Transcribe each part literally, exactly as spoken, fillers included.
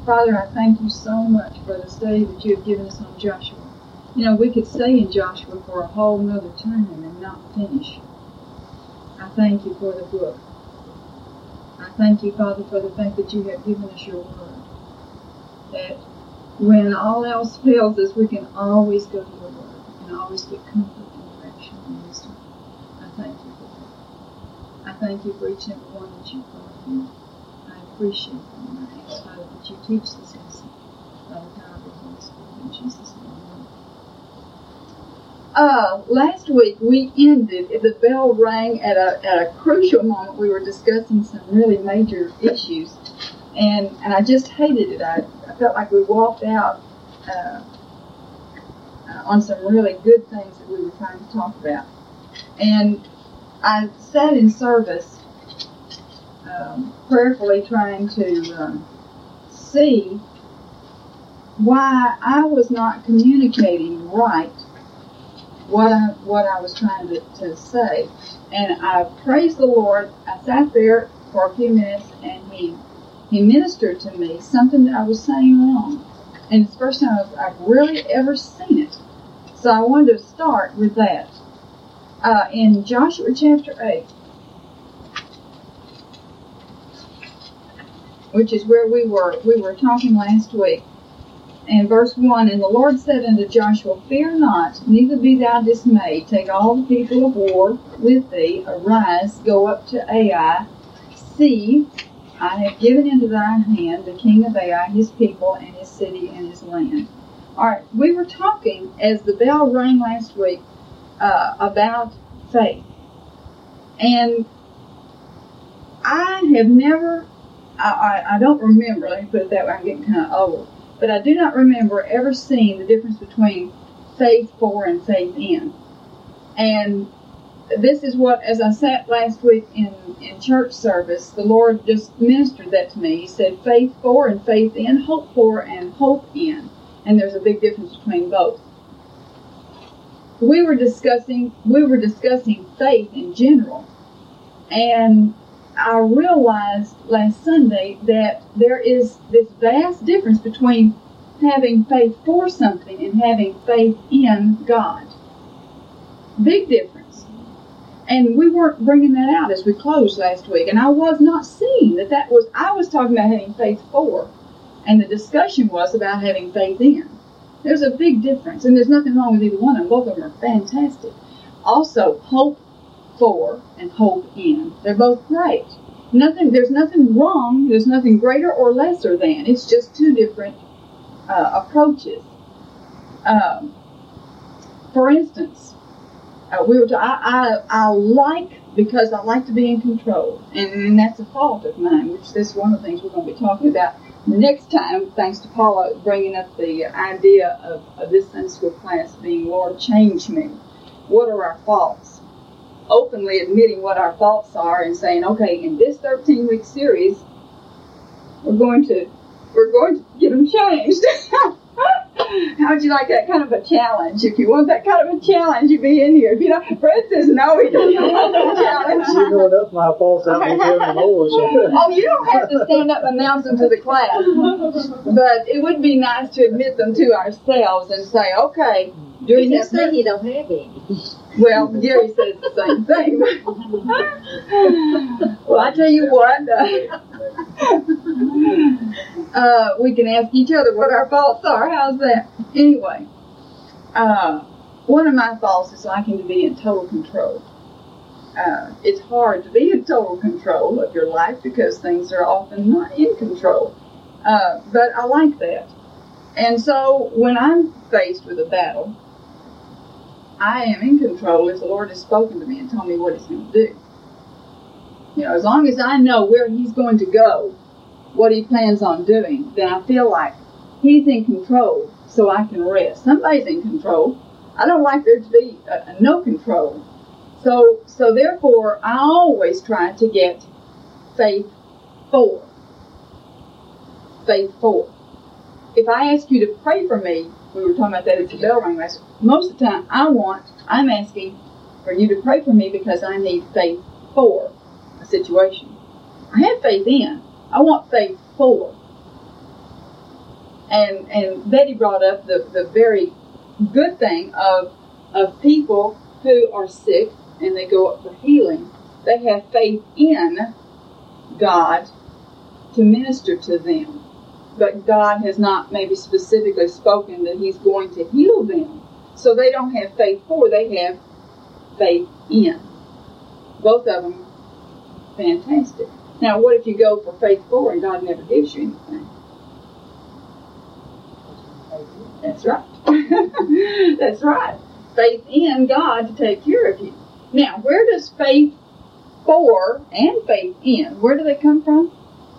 Father, I thank you so much for the study that you have given us on Joshua. You know, we could stay in Joshua for a whole nother term and not finish. I thank you for the book. I thank you, Father, for the fact that you have given us your word. That when all else fails us, we can always go to your word and always get comfort and direction and wisdom. I thank you for that. I thank you for each and every one that you've brought here. I appreciate them, and I ask, Father, that you teach this lesson by the power of the Holy Spirit. In Jesus' name. Uh, last week we ended, the bell rang at a at a crucial moment. We were discussing some really major issues, and and I just hated it. I, I felt like we walked out uh, uh, on some really good things that we were trying to talk about. And I sat in service, um, prayerfully trying to um, see why I was not communicating right what I what I was trying to, to say. And I praised the Lord. I sat there for a few minutes, and he he ministered to me something that I was saying wrong. And it's the first time I've, I've really ever seen it. So I wanted to start with that. Uh, in Joshua chapter eight, which is where we were we were talking last week. And verse one, and the Lord said unto Joshua, Fear not, neither be thou dismayed. Take all the people of war with thee. Arise, go up to Ai. See, I have given into thy hand the king of Ai, his people, and his city, and his land. All right, we were talking, as the bell rang last week, uh, about faith. And I have never, I, I, I don't remember, let me put it that way, I'm getting kind of old. But I do not remember ever seeing the difference between faith for and faith in. And this is what, as I sat last week in, in church service, the Lord just ministered that to me. He said faith for and faith in, hope for and hope in. And there's a big difference between both. We were discussing, we were discussing faith in general. And I realized last Sunday that there is this vast difference between having faith for something and having faith in God. Big difference. And we weren't bringing that out as we closed last week. And I was not seeing that that was, I was talking about having faith for. And the discussion was about having faith in. There's a big difference. And there's nothing wrong with either one of them. Both of them are fantastic. Also, hope for and hope in. They're both great. Nothing. There's nothing wrong. There's nothing greater or lesser than. It's just two different uh, approaches. Um, for instance, uh, we were. To, I, I I like because I like to be in control, and, and that's a fault of mine. Which this is one of the things we're going to be talking about next time. Thanks to Paula bringing up the idea of, of this Sunday school class being Lord, change me. What are our faults? Openly admitting what our faults are and saying, okay, in this thirteen week series, we're going to we're going to get them changed. How would you like that kind of a challenge? If you want that kind of a challenge, you be in here. If you know, Fred says no, he doesn't want that challenge. You know enough my faults out there telling more. So. Oh, you don't have to stand up and announce them to the class, but it would be nice to admit them to ourselves and say, okay, during this thing you don't have any. Well, Gary says the same thing. Well, I tell you what, uh, uh, we can ask each other what our faults are. How's that? Anyway, uh, one of my faults is liking to be in total control. Uh, it's hard to be in total control of your life because things are often not in control. Uh, but I like that. And so when I'm faced with a battle, I am in control if the Lord has spoken to me and told me what He's going to do. You know, as long as I know where He's going to go, what He plans on doing, then I feel like He's in control, so I can rest. Somebody's in control. I don't like there to be a, a no control. So, so therefore, I always try to get faith for. Faith for. If I ask you to pray for me, we were talking about that at the bell rang last week. Most of the time, I want, I'm asking for you to pray for me because I need faith for a situation. I have faith in. I want faith for. And and Betty brought up the, the very good thing of of people who are sick and they go up for healing. They have faith in God to minister to them. But God has not maybe specifically spoken that He's going to heal them. So they don't have faith for, they have faith in. Both of them, fantastic. Now, what if you go for faith for and God never gives you anything? That's right. That's right. Faith in God to take care of you. Now, where does faith for and faith in, where do they come from?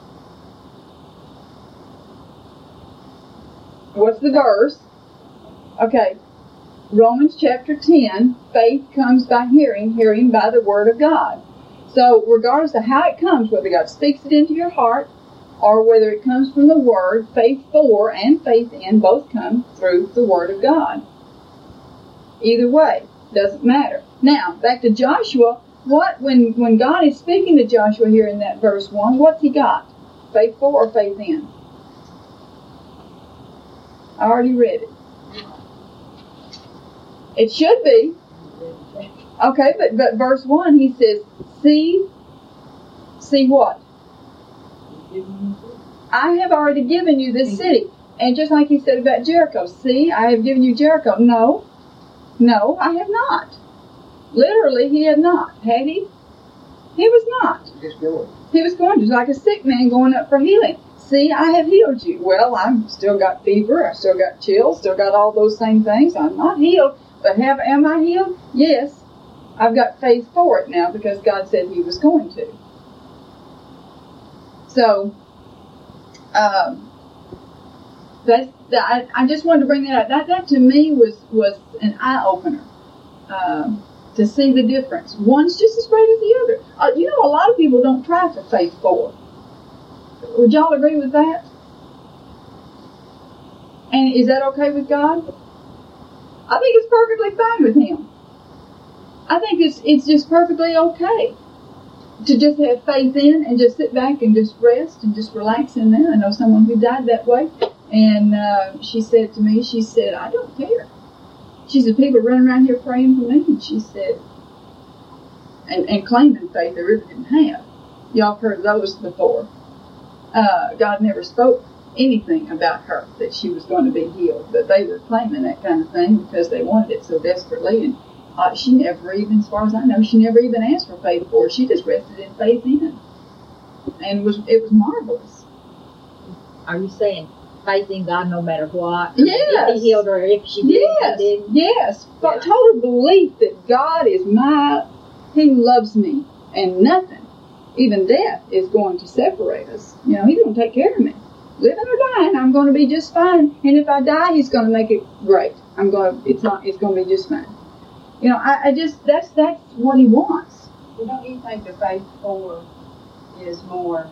What's the verse? Okay. Romans chapter ten, faith comes by hearing, hearing by the word of God. So regardless of how it comes, whether God speaks it into your heart or whether it comes from the word, faith for and faith in both come through the word of God. Either way, doesn't matter. Now, back to Joshua. What when, when God is speaking to Joshua here in that verse one, what's he got? Faith for or faith in? I already read it. It should be. Okay, but, but verse one, he says, see, see what? I have already given you this city. And just like he said about Jericho, see, I have given you Jericho. No, no, I have not. Literally, he had not. Had he? He was not. Just going. He was going, just like a sick man going up for healing. See, I have healed you. Well, I've still got fever. I still got chills. Still got all those same things. I'm not healed. But have am I healed? Yes. I've got faith for it now because God said He was going to. So, um, that's, that, I, I just wanted to bring that up. That, that to me was, was an eye-opener. Um, to see the difference. One's just as great as the other. Uh, you know, a lot of people don't try for faith for. Would y'all agree with that? And is that okay with God? I think it's perfectly fine with Him. I think it's it's just perfectly okay to just have faith in and just sit back and just rest and just relax in there. I know someone who died that way, and uh, she said to me, she said, I don't care. She said, people running around here praying for me, and she said, and, and claiming faith they really didn't have. Y'all have heard those before. Uh, God never spoke anything about her, that she was going to be healed, but they were claiming that kind of thing because they wanted it so desperately, and uh, she never even, as far as I know, she never even asked for faith for it. She just rested in faith in, and was it was marvelous. Are you saying faith in God no matter what? Yes. If He healed her, if she did, yes. He didn't? Yes. Yeah. Total belief that God is my, He loves me, and nothing, even death, is going to separate us. You know, He's going to take care of me. Living or dying, I'm going to be just fine. And if I die, He's going to make it great. I'm going to, it's not, it's going to be just fine. You know, I, I just, that's, that's what He wants. Well, don't you think the faith for is more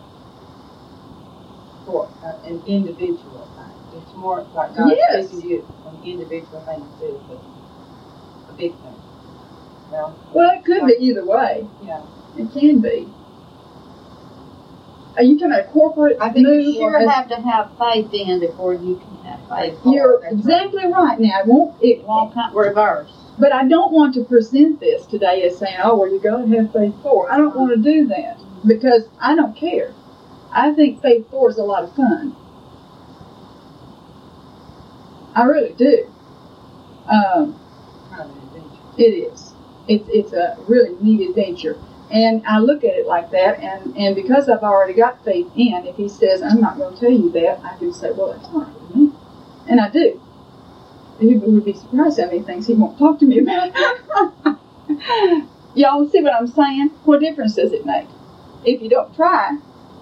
for uh, an individual thing? It's more like God Yes. speaking to you an individual thing too, but a big thing. Well, Well, it could be either way. yeah. It can be. Are you talking about a corporate I think move? you or sure a- have to have faith in before you can have faith for. You're That's exactly right. Now, it won't, it won't come reverse. But I don't want to present this today as saying, oh, well, you got to have faith for. I don't want to do that because I don't care. I think faith for is a lot of fun. I really do. Um, Kind of an adventure. it is. It's it's a really neat adventure. And I look at it like that, and, and because I've already got faith in, if He says, I'm not going to tell you that, I can say, well, that's all right with me. And I do. You would be surprised how many things He won't talk to me about. Y'all see what I'm saying? What difference does it make? If you don't try.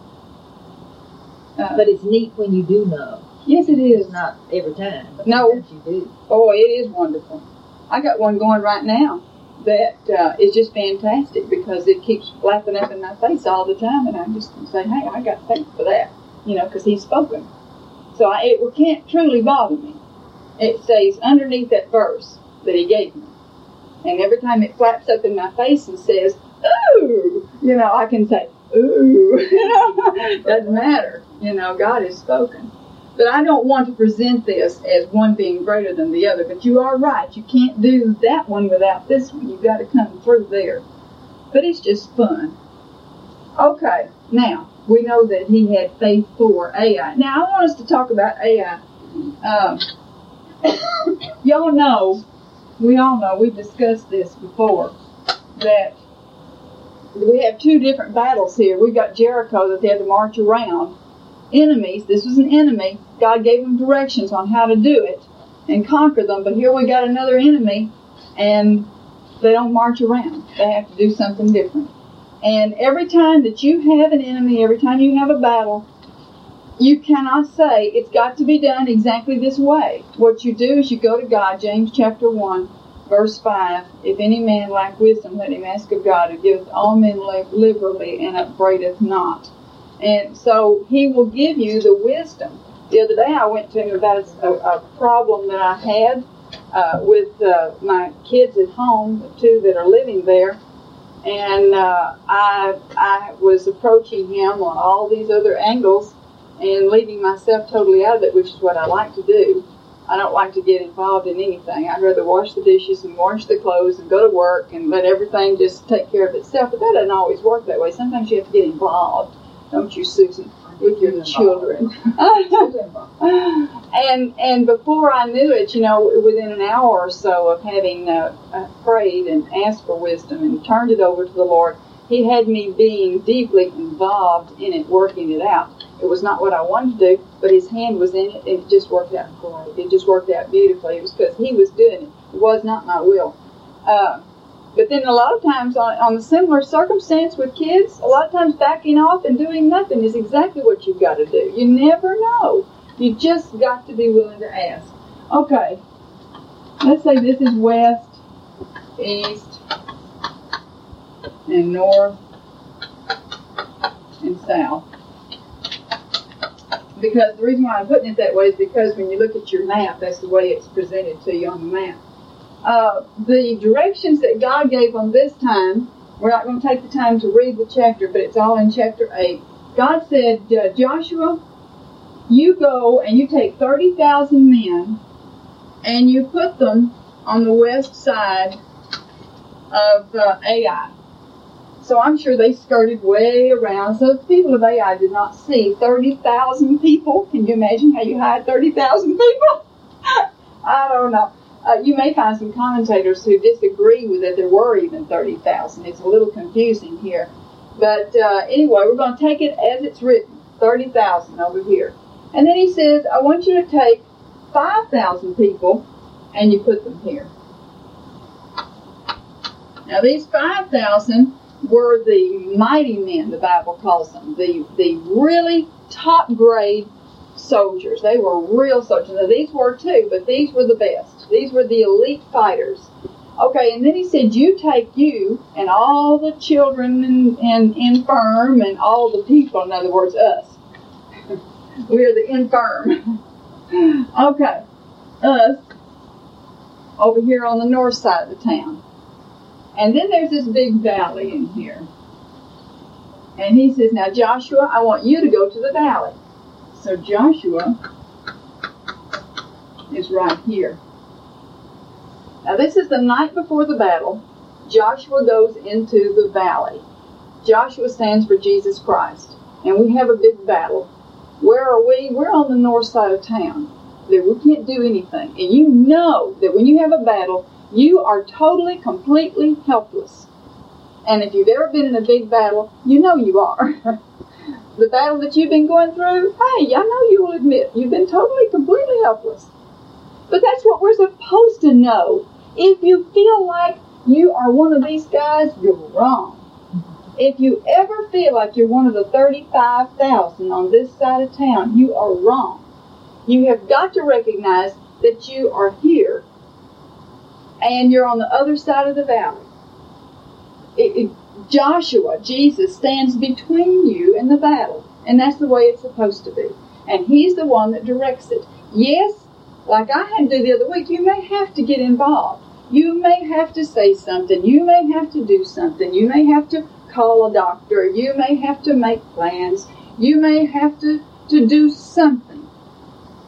Uh, But it's neat when you do know. yes, it is. It's not every time, but No. sometimes you do. Oh, it is wonderful. I got one going right now that uh, is just fantastic because it keeps flapping up in my face all the time, and I just can say, hey, I got faith for that, you know, because He's spoken. So I, it can't truly bother me. It stays underneath that verse that He gave me. And every time it flaps up in my face and says, ooh, you know, I can say, ooh, you know, doesn't matter. You know, God has spoken. But I don't want to present this as one being greater than the other. But you are right. You can't do that one without this one. You've got to come through there. But it's just fun. Okay, now, we know that he had faith for Ai. Now, I want us to talk about Ai. Um, y'all know, we all know, we've discussed this before, that we have two different battles here. We got Jericho that they had to march around. Enemies, this was an enemy. God gave them directions on how to do it and conquer them. But here we got another enemy, and they don't march around. They have to do something different. And every time that you have an enemy, every time you have a battle, you cannot say it's got to be done exactly this way. What you do is you go to God, James chapter one, verse five. If any man lack wisdom, let him ask of God, who giveth all men liberally and upbraideth not. And so he will give you the wisdom. The other day I went to him about a, a problem that I had uh, with uh, my kids at home, the two that are living there. And uh, I, I was approaching him on all these other angles and leaving myself totally out of it, which is what I like to do. I don't like to get involved in anything. I'd rather wash the dishes and wash the clothes and go to work and let everything just take care of itself. But that doesn't always work that way. Sometimes you have to get involved, don't you, Susan, with your children. and and before I knew it, you know, within an hour or so of having uh, uh, prayed and asked for wisdom and turned it over to the Lord, he had me being deeply involved in it, working it out. It was not what I wanted to do, but his hand was in it, and it just worked out great. It just worked out beautifully. It was because he was doing it. It was not my will. Uh, but then a lot of times on, on a similar circumstance with kids, a lot of times backing off and doing nothing is exactly what you've got to do. You never know. You just got to be willing to ask. Okay, let's say this is west, east, and north, and south. Because the reason why I'm putting it that way is because when you look at your map, that's the way it's presented to you on the map. Uh, the directions that God gave them this time, we're not going to take the time to read the chapter, but it's all in chapter eight. God said, uh, Joshua, you go and you take thirty thousand men and you put them on the west side of uh, Ai. So I'm sure they skirted way around. So the people of Ai did not see thirty thousand people. Can you imagine how you hide thirty thousand people? I don't know. Uh, you may find some commentators who disagree with that there were even thirty thousand. It's a little confusing here. But uh, anyway, we're going to take it as it's written, thirty thousand over here. And then he says, I want you to take five thousand people and you put them here. Now these five thousand were the mighty men, the Bible calls them, the, the really top grade soldiers. They were real soldiers. Now these were too, but these were the best. These were the elite fighters. Okay, and then he said, you take you and all the children and, and infirm and all the people, in other words, us. We are the infirm. Okay, us over here on the north side of the town. And then there's this big valley in here. And he says, now Joshua, I want you to go to the valley. So Joshua is right here. Now this is the night before the battle. Joshua goes into the valley. Joshua stands for Jesus Christ. And we have a big battle. Where are we? We're on the north side of town. That we can't do anything. And you know that when you have a battle, you are totally, completely helpless. And if you've ever been in a big battle, you know you are. The battle that you've been going through, hey, I know you will admit, you've been totally, completely helpless. But that's what we're supposed to know. If you feel like you are one of these guys, you're wrong. If you ever feel like you're one of the thirty-five thousand on this side of town, you are wrong. You have got to recognize that you are here and you're on the other side of the valley. It, it, Joshua, Jesus, stands between you and the battle. And that's the way it's supposed to be. And he's the one that directs it. Yes, like I had to do the other week, you may have to get involved. You may have to say something. You may have to do something. You may have to call a doctor. You may have to make plans. You may have to, to do something.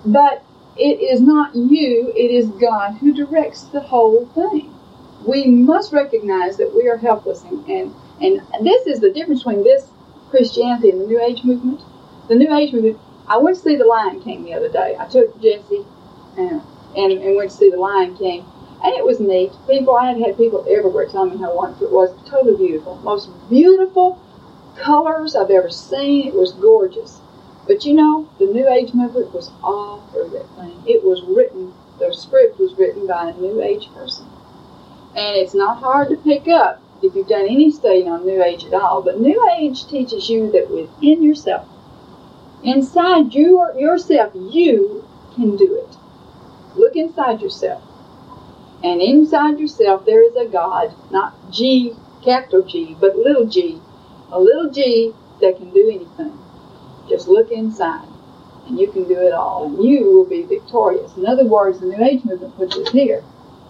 But it is not you, it is God who directs the whole thing. We must recognize that we are helpless, and, and, and this is the difference between this Christianity and the New Age movement. The New Age movement, I went to see The Lion King the other day. I took Jesse and, and, and went to see The Lion King, and it was neat. People, I had had people everywhere telling me how wonderful it was. Totally beautiful. Most beautiful colors I've ever seen. It was gorgeous. But you know, the New Age movement was all through that thing. It was written, the script was written by a New Age person. And it's not hard to pick up if you've done any studying on New Age at all. But New Age teaches you that within yourself, inside your, yourself, you can do it. Look inside yourself. And inside yourself there is a God, not G, capital G, but little g. A little g that can do anything. Just look inside, and you can do it all, and you will be victorious. In other words, the New Age movement puts it here.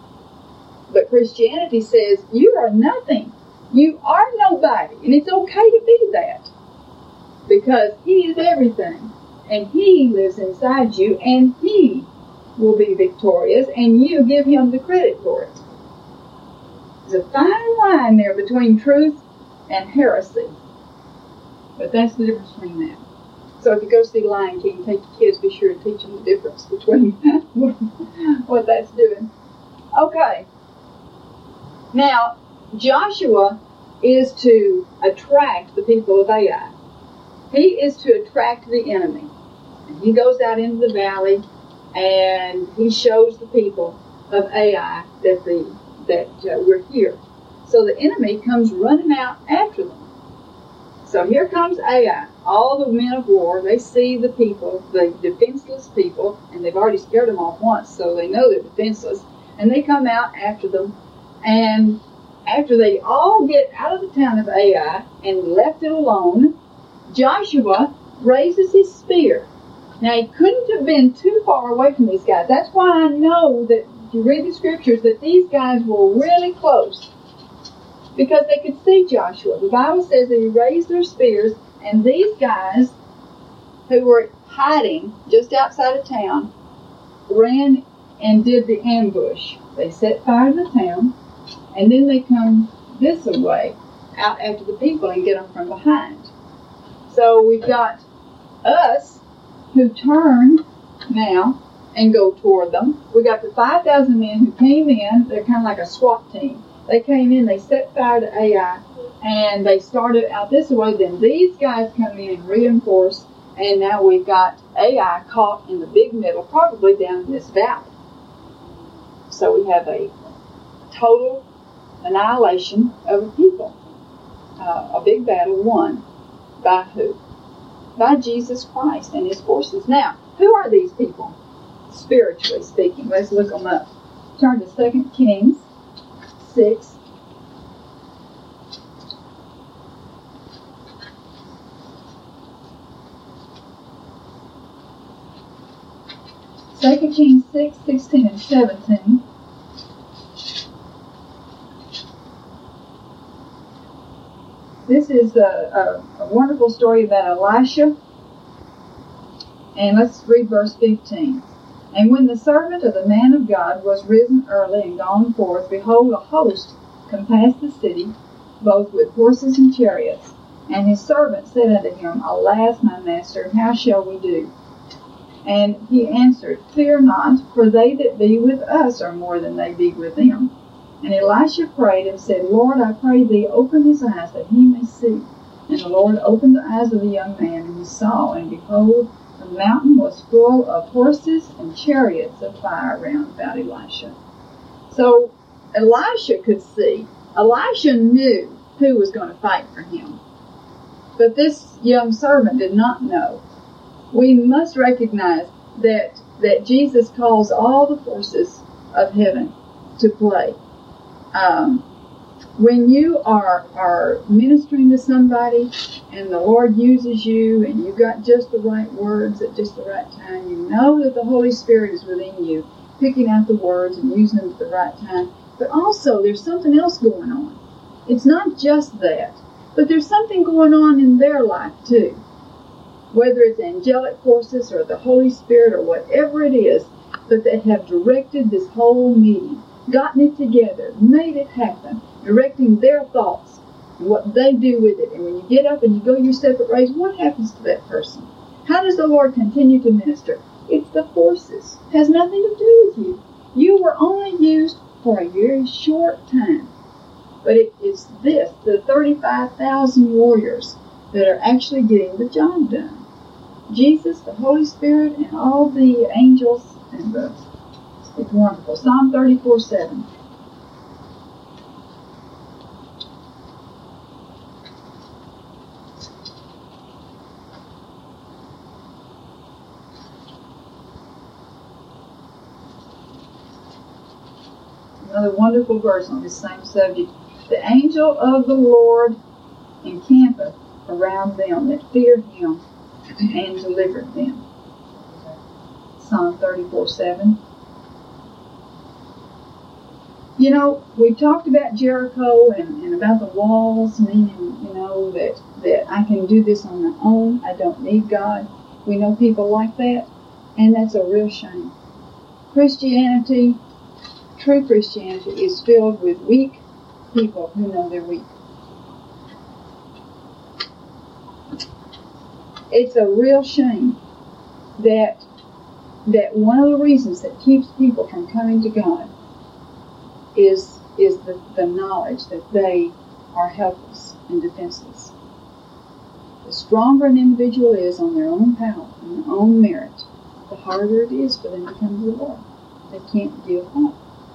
But Christianity says, you are nothing. You are nobody, and it's okay to be that. Because He is everything, and He lives inside you, and He will be victorious, and you give Him the credit for it. There's a fine line there between truth and heresy. But that's the difference between that. So if you go see Lion King, take your kids, be sure to teach them the difference between what that's doing. Okay. Now, Joshua is to attract the people of Ai. He is to attract the enemy. And he goes out into the valley, and he shows the people of Ai that the that uh, we're here. So the enemy comes running out after them. So here comes Ai, all the men of war. They see the people, the defenseless people, and they've already scared them off once, so they know they're defenseless. And they come out after them, and after they all get out of the town of Ai and left it alone, Joshua raises his spear. Now, he couldn't have been too far away from these guys. That's why I know that if you read the scriptures that these guys were really close, because they could see Joshua. The Bible says that he raised their spears, and these guys who were hiding just outside of town ran and did the ambush. They set fire to the town, and then they come this way out after the people and get them from behind. So we've got us who turn now and go toward them. We got the five thousand men who came in. They're kind of like a SWAT team. They came in, they set fire to Ai, and they started out this way. Then these guys come in and reinforce, and now we've got Ai caught in the big middle, probably down in this valley. So we have a total annihilation of the people. Uh, a big battle won by who? By Jesus Christ and His forces. Now, who are these people? Spiritually speaking, let's look them up. Turn to Second Kings six. Second Kings six, sixteen and seventeen. This is a, a, a wonderful story about Elisha. And let's read verse fifteen. And when the servant of the man of God was risen early and gone forth, behold, a host compassed the city, both with horses and chariots. And his servant said unto him, Alas, my master, how shall we do? And he answered, Fear not, for they that be with us are more than they be with them. And Elisha prayed and said, Lord, I pray thee, open his eyes that he may see. And the Lord opened the eyes of the young man, and he saw, and behold, the mountain was full of horses and chariots of fire round about Elisha. So Elisha could see. Elisha knew who was going to fight for him. But this young servant did not know. We must recognize that, that Jesus calls all the forces of heaven to play. Um, when you are, are ministering to somebody and the Lord uses you and you got just the right words at just the right time, you know that the Holy Spirit is within you, picking out the words and using them at the right time. But also there's something else going on. It's not just that, but there's something going on in their life too. whether it's angelic forces or the Holy Spirit or whatever it is, but they have directed this whole meeting, gotten it together, made it happen, directing their thoughts and what they do with it. And when you get up and you go your separate ways, what happens to that person? How does the Lord continue to minister? It's the forces. It has nothing to do with you. You were only used for a very short time. But it, it's this, the thirty-five thousand warriors that are actually getting the job done. Jesus, the Holy Spirit, and all the angels, and the, it's wonderful. Psalm thirty-four seven. Another wonderful verse on this same subject. The angel of the Lord encampeth around them that fear him and delivered them. Psalm thirty-four seven. You know, we've talked about Jericho and, and about the walls, meaning, you know, that, that I can do this on my own. I don't need God. We know people like that, and that's a real shame. Christianity, true Christianity, is filled with weak people who know they're weak. It's a real shame that that one of the reasons that keeps people from coming to God is is the, the knowledge that they are helpless and defenseless. The stronger an individual is on their own power and their own merit, the harder it is for them to come to the Lord. They can't give up.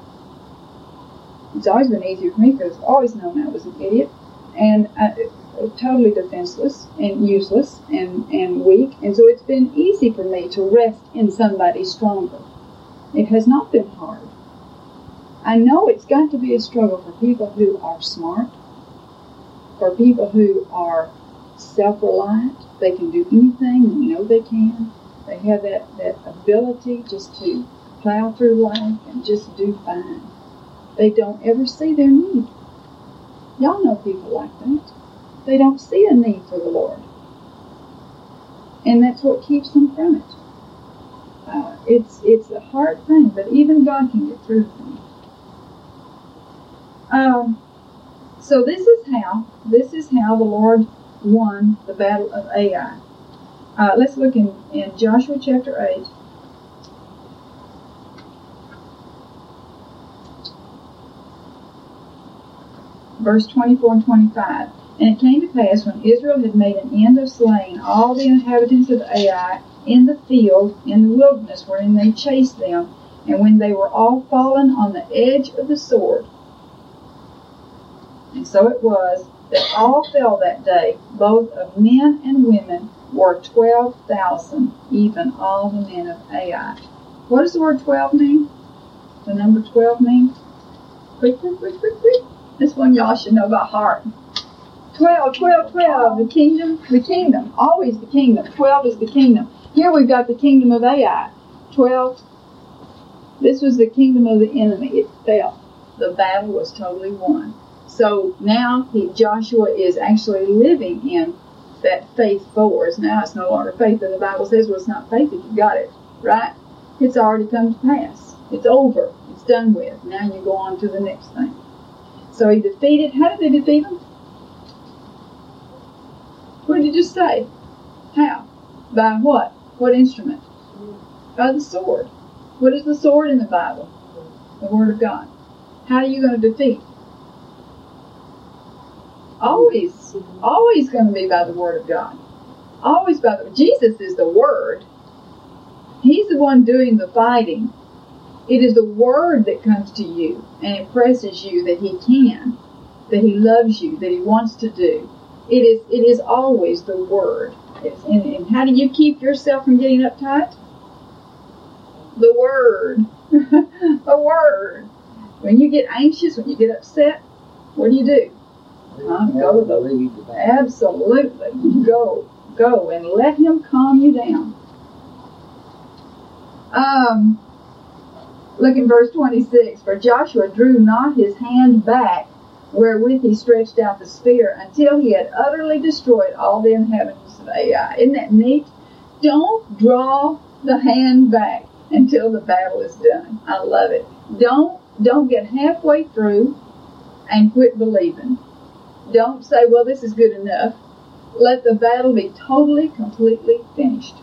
It's always been easier for me because I've always known I was an idiot and I, totally defenseless and useless and, and weak. And so it's been easy for me to rest in somebody stronger. It has not been hard. I know it's got to be a struggle for people who are smart, for people who are self-reliant. They can do anything and know they can. They have that, that ability just to plow through life and just do fine. They don't ever see their need. Y'all know people like that. They don't see a need for the Lord. And that's what keeps them from it. Uh, it's it's a hard thing, but even God can get through things. Um, so this is how, this is how the Lord won the battle of Ai. Uh, let's look in, in Joshua chapter eight. Verse twenty-four and twenty-five. And it came to pass, when Israel had made an end of slaying all the inhabitants of Ai in the field, in the wilderness wherein they chased them, and when they were all fallen on the edge of the sword. And so it was that all fell that day, both of men and women were twelve thousand, even all the men of Ai. What does the word twelve mean? The number twelve mean? Quick, quick, quick, quick, quick. This one y'all should know by heart. Twelve, twelve, twelve. The kingdom, the kingdom. Always the kingdom. Twelve is the kingdom. Here we've got the kingdom of Ai. Twelve. This was the kingdom of the enemy. It fell. The battle was totally won. So now he, Joshua is actually living in that faith force. Now it's no longer faith. And the Bible says, well, it's not faith if you got it. Right? It's already come to pass. It's over. It's done with. Now you go on to the next thing. So he defeated, how did they defeat him? What did you just say? How? By what? What instrument? By the sword. What is the sword in the Bible? The Word of God. How are you going to defeat? Always, always going to be by the Word of God. Always by the, Jesus is the Word. He's the one doing the fighting. It is the Word that comes to you and impresses you that He can, that He loves you, that He wants to do. It is it is always the Word. It's, and, and how do you keep yourself from getting uptight? The Word. The Word. When you get anxious, when you get upset, what do you do? Huh? Go to the, absolutely. Go. Go and let Him calm you down. Um... Look in verse twenty-six. For Joshua drew not his hand back wherewith he stretched out the spear until he had utterly destroyed all the inhabitants of Ai. Isn't that neat? Don't draw the hand back until the battle is done. I love it. Don't don't get halfway through and quit believing. Don't say, well, this is good enough. Let the battle be totally, completely finished.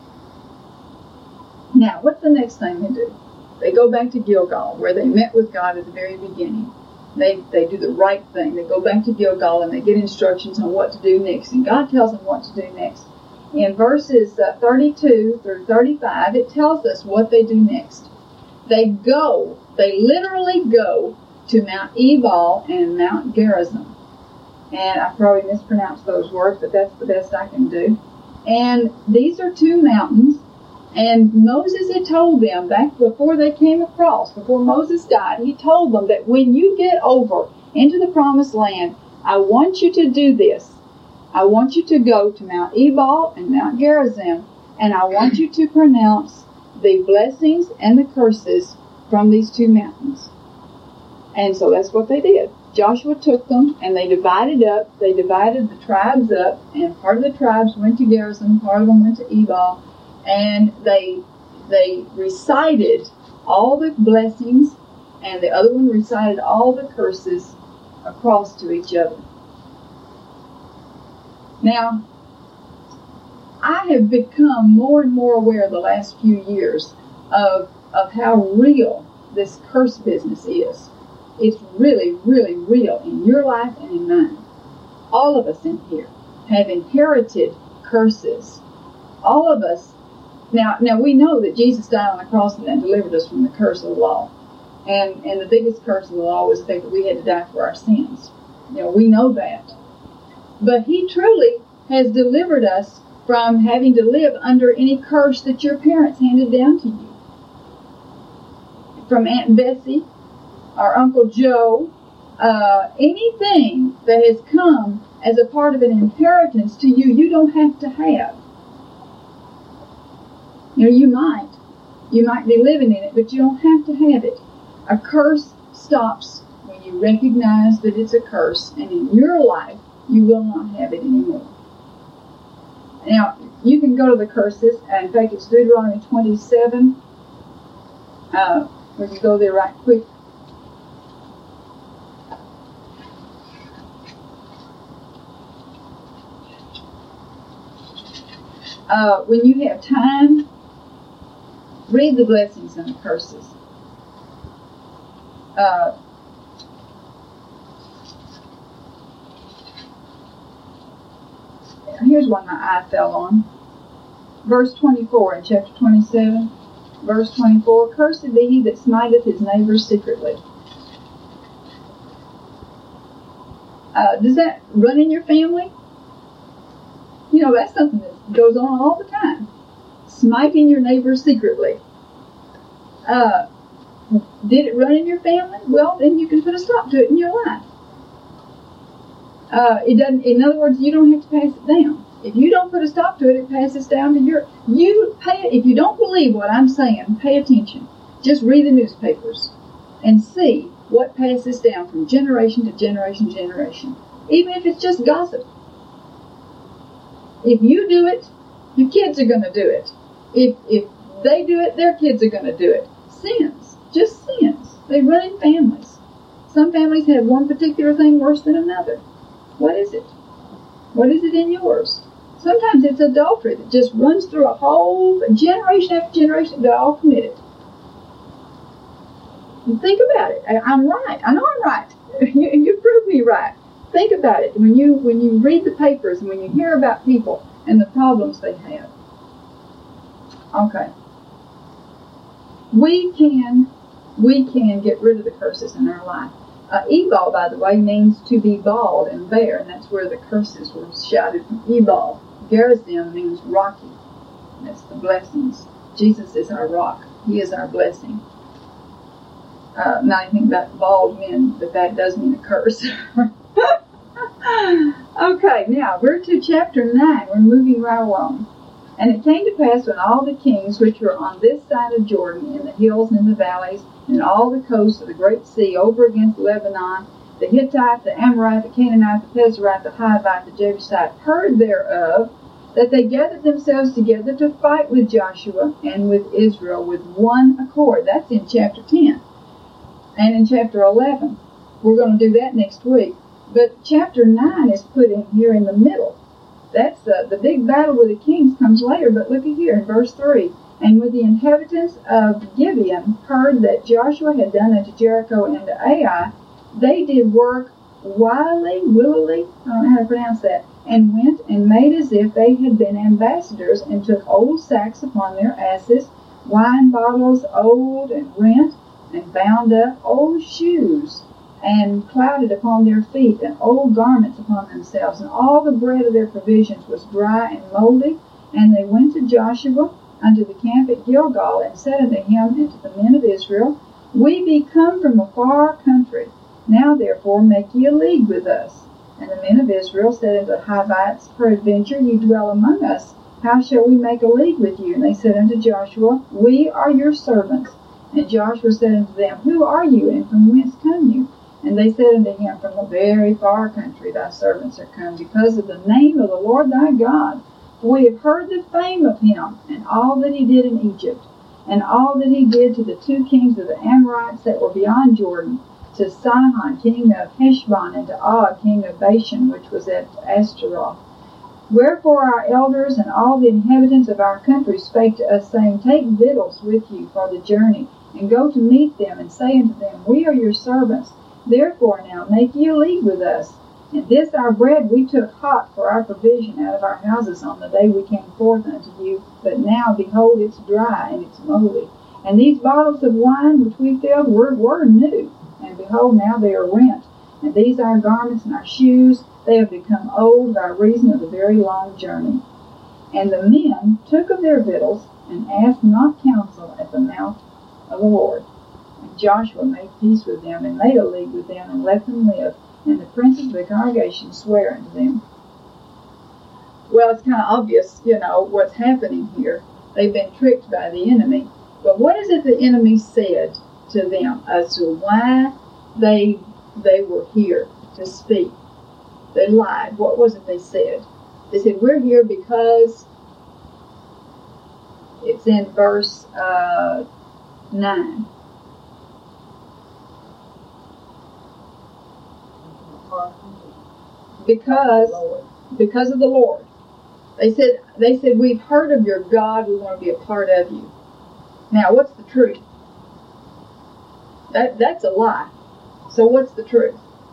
Now, what's the next thing they do? They go back to Gilgal, where they met with God at the very beginning. They they do the right thing. They go back to Gilgal and they get instructions on what to do next. And God tells them what to do next. In verses uh, thirty-two through thirty-five, it tells us what they do next. They go, they literally go to Mount Ebal and Mount Gerizim. And I probably mispronounced those words, but that's the best I can do. And these are two mountains. And Moses had told them back before they came across, before Moses died, he told them that when you get over into the promised land, I want you to do this. I want you to go to Mount Ebal and Mount Gerizim, and I want you to pronounce the blessings and the curses from these two mountains. And so that's what they did. Joshua took them and they divided up, they divided the tribes up, and part of the tribes went to Gerizim, part of them went to Ebal, and they they recited all the blessings, and the other one recited all the curses across to each other. Now, I have become more and more aware the last few years of, of how real this curse business is. It's really, really real in your life and in mine. All of us in here have inherited curses. All of us. Now, now we know that Jesus died on the cross and that delivered us from the curse of the law. And, and the biggest curse of the law was the fact that we had to die for our sins. You know, we know that. But he truly has delivered us from having to live under any curse that your parents handed down to you. From Aunt Bessie or Uncle Joe, uh, anything that has come as a part of an inheritance to you, you don't have to have. You know, you might. You might be living in it, but you don't have to have it. A curse stops when you recognize that it's a curse, and in your life, you will not have it anymore. Now, you can go to the curses. In fact, it's Deuteronomy twenty-seven. Uh, we can go there right quick. Uh, when you have time, read the blessings and the curses. Uh, here's one my eye fell on. Verse twenty-four in chapter twenty-seven. Verse twenty-four, cursed be he that smiteth his neighbor secretly. Uh, does that run in your family? You know, that's something that goes on all the time. Smiting your neighbor secretly. Uh, did it run in your family? Well, then you can put a stop to it in your life. Uh, it doesn't. In other words, you don't have to pass it down. If you don't put a stop to it, it passes down to your. You pay. If you don't believe what I'm saying, pay attention. Just read the newspapers and see what passes down from generation to generation to generation. Even if it's just gossip. If you do it, your kids are going to do it. If if they do it, their kids are going to do it. Sins, just sins. They run in families. Some families have one particular thing worse than another. What is it? What is it in yours? Sometimes it's adultery that just runs through a whole generation after generation. They all commit it. And think about it. I, I'm right. I know I'm right. you, you prove me right. Think about it. When you when you read the papers and when you hear about people and the problems they have. Okay. We can we can get rid of the curses in our life. Uh, Ebal, by the way, means to be bald and bare, and that's where the curses were shouted from Ebal. Gerizim means rocky. That's the blessings. Jesus is our rock. He is our blessing. Uh, not anything about bald men, but that does mean a curse. Okay, now we're to chapter nine. We're moving right along. And it came to pass when all the kings which were on this side of Jordan, in the hills and in the valleys, and all the coasts of the great sea over against Lebanon, the Hittite, the Amorite, the Canaanite, the Perizzite, the Hivite, the Jebusite, heard thereof, that they gathered themselves together to fight with Joshua and with Israel with one accord. That's in chapter ten. And in chapter eleven. We're going to do that next week. But chapter nine is put in here in the middle. That's uh, the big battle with the kings comes later. But look at here in verse three. And with the inhabitants of Gibeon heard that Joshua had done unto Jericho and to Ai, they did work wily, willily, I don't know how to pronounce that, and went and made as if they had been ambassadors, and took old sacks upon their asses, wine bottles old and rent, and bound up old shoes, and clouded upon their feet, and old garments upon themselves, and all the bread of their provisions was dry and moldy. And they went to Joshua unto the camp at Gilgal, and said unto him and to the men of Israel, We be come from a far country. Now therefore make ye a league with us. And the men of Israel said unto the Hivites, Peradventure ye dwell among us, how shall we make a league with you? And they said unto Joshua, We are your servants. And Joshua said unto them, Who are you, and from whence come you? And they said unto him, From a very far country thy servants are come, because of the name of the Lord thy God. For we have heard the fame of him, and all that he did in Egypt, and all that he did to the two kings of the Amorites that were beyond Jordan, to Sihon king of Heshbon, and to Og king of Bashan, which was at Ashtaroth. Wherefore our elders and all the inhabitants of our country spake to us, saying, Take victuals with you for the journey, and go to meet them, and say unto them, We are your servants. Therefore now make ye a league with us. And this our bread we took hot for our provision out of our houses on the day we came forth unto you. But now, behold, it's dry, and it's moldy. And these bottles of wine which we filled were, were new. And behold, now they are rent. And these our garments and our shoes, they have become old by reason of the very long journey. And the men took of their victuals, and asked not counsel at the mouth of the Lord. And Joshua made peace with them, and made a league with them, and let them live. And the princes of the congregation swear unto them. Well, it's kind of obvious, you know, what's happening here. They've been tricked by the enemy. But what is it the enemy said to them as to why they they were here to speak? They lied. What was it they said? They said, we're here because, it's in verse uh, nine. Because, because of the Lord. They said, they said, we've heard of your God, we want to be a part of you. Now, what's the truth? That That's a lie. So what's the truth?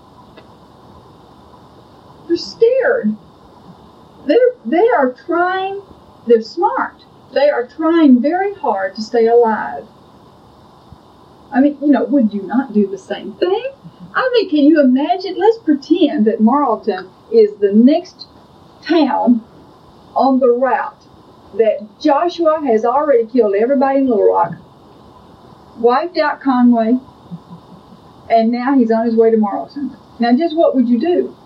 They're scared. They're, they are trying, they're smart. They are trying very hard to stay alive. I mean, you know, would you not do the same thing? I mean, can you imagine? Let's pretend that Marlton is the next town on the route, that Joshua has already killed everybody in Little Rock, wiped out Conway, and now he's on his way to Marlton. Now, just what would you do?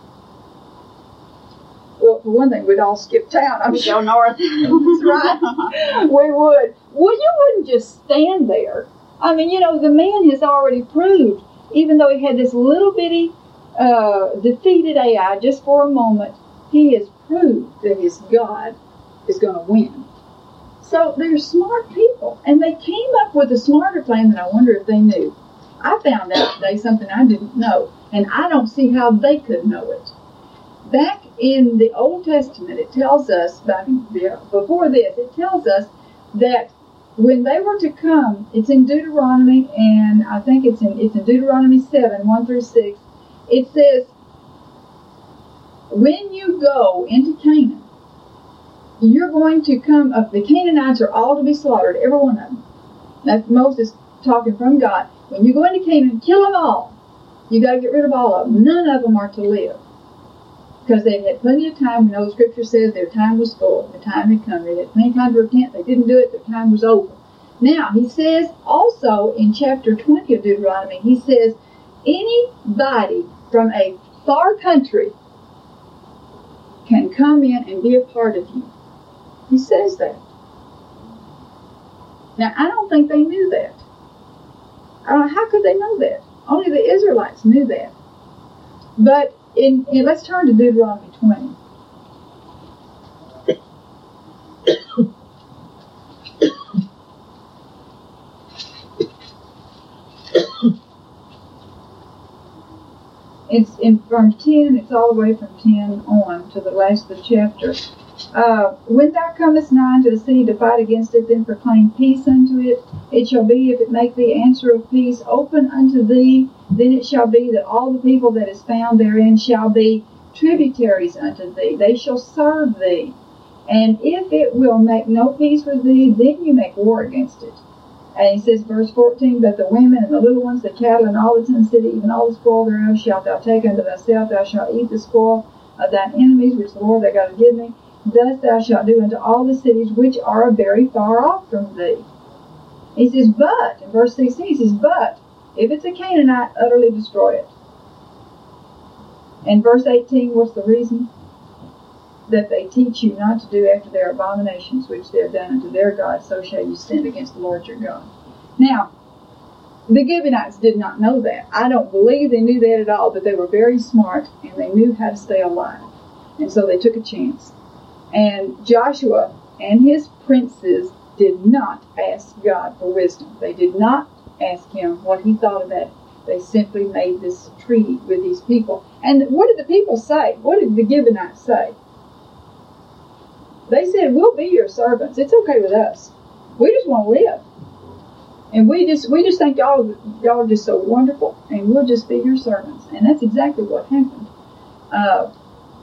Well, for one thing, we'd all skip town. I'm We sure. go north. That's right. We would. Well, you wouldn't just stand there. I mean, you know, the man has already proved, even though he had this little bitty uh, defeated A I just for a moment, he has proved that his God is going to win. So they're smart people, and they came up with a smarter plan that I wonder if they knew. I found out today something I didn't know, and I don't see how they could know it. Back in the Old Testament, it tells us, back before this, it tells us that when they were to come, it's in Deuteronomy, and I think it's in it's in Deuteronomy seven, one through six. It says, when you go into Canaan, you're going to come up. The Canaanites are all to be slaughtered, every one of them. That's Moses talking from God. When you go into Canaan, kill them all. You got to get rid of all of them. None of them are to live. Because they had plenty of time. We know the scripture says their time was full. Their time had come. They had plenty of time to repent. They didn't do it. Their time was over. Now, he says also in chapter twenty of Deuteronomy, he says, anybody from a far country can come in and be a part of you. He says that. Now, I don't think they knew that. I don't know, how could they know that? Only the Israelites knew that. But in, in let's turn to Deuteronomy twenty. It's in from ten, it's all the way from ten on to the last of the chapter. Uh, when thou comest nigh unto the city to fight against it, then proclaim peace unto it. It shall be, if it make thee answer of peace, open unto thee, then it shall be that all the people that is found therein shall be tributaries unto thee. They shall serve thee. And if it will make no peace with thee, then you make war against it. And he says, verse fourteen, but the women and the little ones, the cattle, and all that's in the city, even all the spoil thereof, shalt thou take unto thyself. Thou shalt eat the spoil of thine enemies, which the Lord thy God hath given thee. Thus thou shalt do unto all the cities which are very far off from thee. He says, but, in verse sixteen, he says, but, if it's a Canaanite, utterly destroy it. And verse eighteen, what's the reason? That they teach you not to do after their abominations which they have done unto their God, so shall you sin against the Lord your God. Now, the Gibeonites did not know that. I don't believe they knew that at all, but they were very smart, and they knew how to stay alive. And so they took a chance. And Joshua and his princes did not ask God for wisdom. They did not ask him what he thought about it. They simply made this treaty with these people. And what did the people say? What did the Gibeonites say? They said, we'll be your servants. It's okay with us. We just want to live. And we just we just think y'all, y'all are just so wonderful, and we'll just be your servants. And that's exactly what happened. Uh,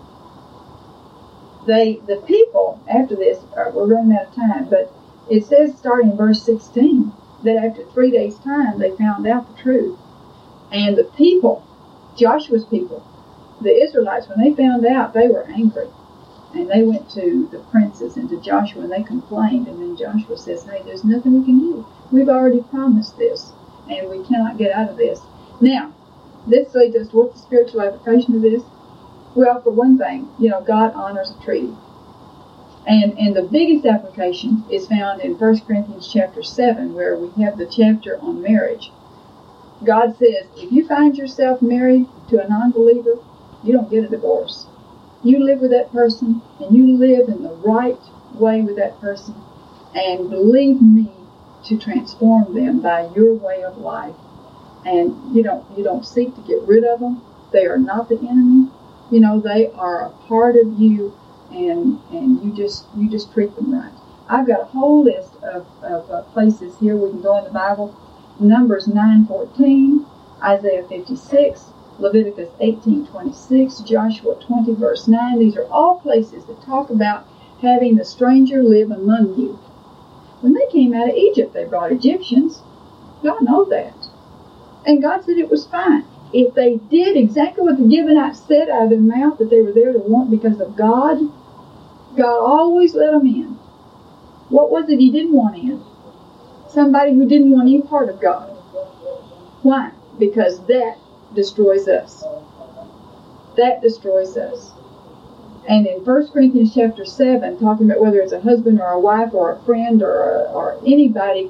they the people, after this, uh, we're running out of time, but it says, starting in verse sixteen, that after three days' time, they found out the truth. And the people, Joshua's people, the Israelites, when they found out, they were angry. And they went to the princes and to Joshua, and they complained. And then Joshua says, hey, there's nothing we can do. We've already promised this, and we cannot get out of this. Now, this leads us to what's the spiritual application of this? Well, for one thing, you know, God honors a treaty. And and the biggest application is found in First Corinthians chapter seven, where we have the chapter on marriage. God says, if you find yourself married to a non-believer, you don't get a divorce. You live with that person, and you live in the right way with that person, and believe me to transform them by your way of life. And you don't you don't seek to get rid of them. They are not the enemy. You know, they are a part of you, and and you just you just treat them right. I've got a whole list of, of uh, places here we can go in the Bible. Numbers nine fourteen, Isaiah fifty-six, Leviticus eighteen twenty-six, Joshua twenty verse nine. These are all places that talk about having the stranger live among you. When they came out of Egypt, they brought Egyptians. God knows that. And God said it was fine. If they did exactly what the Gibeonites said out of their mouth, that they were there to want because of God, God always let them in. What was it he didn't want in? Somebody who didn't want any part of God. Why? Because that destroys us. That destroys us. And in First Corinthians chapter seven, talking about whether it's a husband or a wife or a friend or, a, or anybody,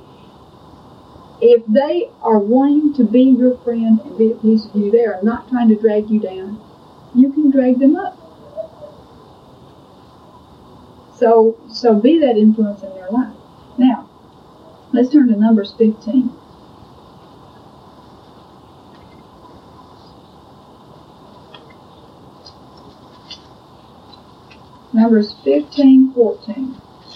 if they are wanting to be your friend and be at peace with you, they are not trying to drag you down. You can drag them up. So, so be that influence in their life. Now, let's turn to Numbers fifteen. Numbers fifteen fourteen.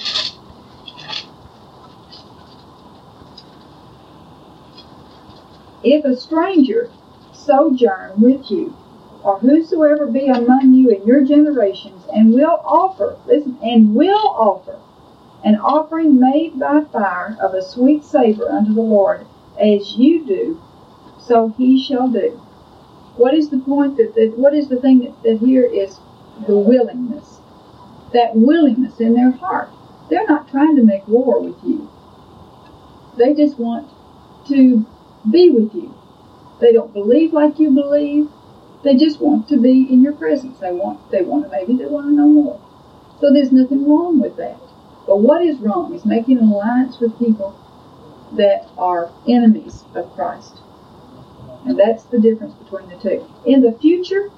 If a stranger sojourn with you, or whosoever be among you in your generations, and will offer, listen, and will offer an offering made by fire of a sweet savor unto the Lord, as you do, so he shall do. What is the point that, that what is the thing that, that here is the willingness? That willingness in their heart. They're not trying to make war with you. They just want to be with you. They don't believe like you believe. They just want to be in your presence. They want, they want to, maybe they want to know more. So there's nothing wrong with that. But what is wrong is making an alliance with people that are enemies of Christ. And that's the difference between the two. In the future,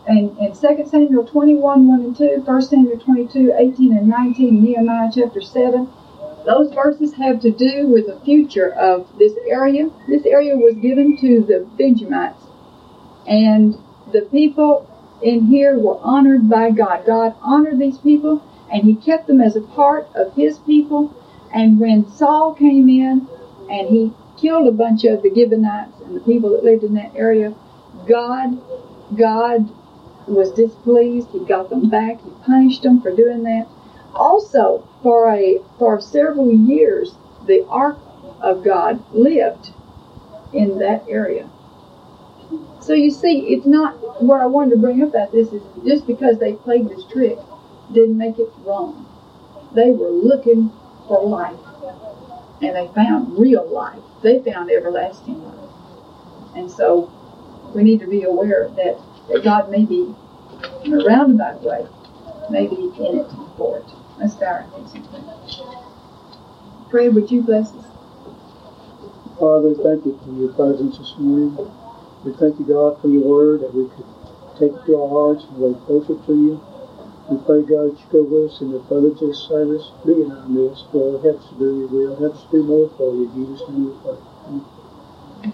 and, and Second Samuel twenty-one, one and two, First Samuel twenty-two, eighteen and nineteen, Nehemiah chapter seven. Those verses have to do with the future of this area. This area was given to the Benjamites. And the people in here were honored by God. God honored these people, and he kept them as a part of his people. And when Saul came in and he killed a bunch of the Gibeonites and the people that lived in that area, God, God was displeased. He got them back. He punished them for doing that. Also, for a for several years, the Ark of God lived in that area. So you see, it's not, what I wanted to bring up about this is just because they played this trick didn't make it wrong. They were looking for life, and they found real life. They found everlasting life. And so we need to be aware that, that God may be in a roundabout way, may be in it for it. Let's bow our heads and pray. Pray, would you bless us? Father, thank you for your presence this morning. We thank you, God, for your word, that we could take it to our hearts and lay closer to you. We pray, God, that you go with us, and that Brother just Cyrus be in our midst. Lord, help us to do your will. Help us to do more for you. In Jesus' name we pray. Amen.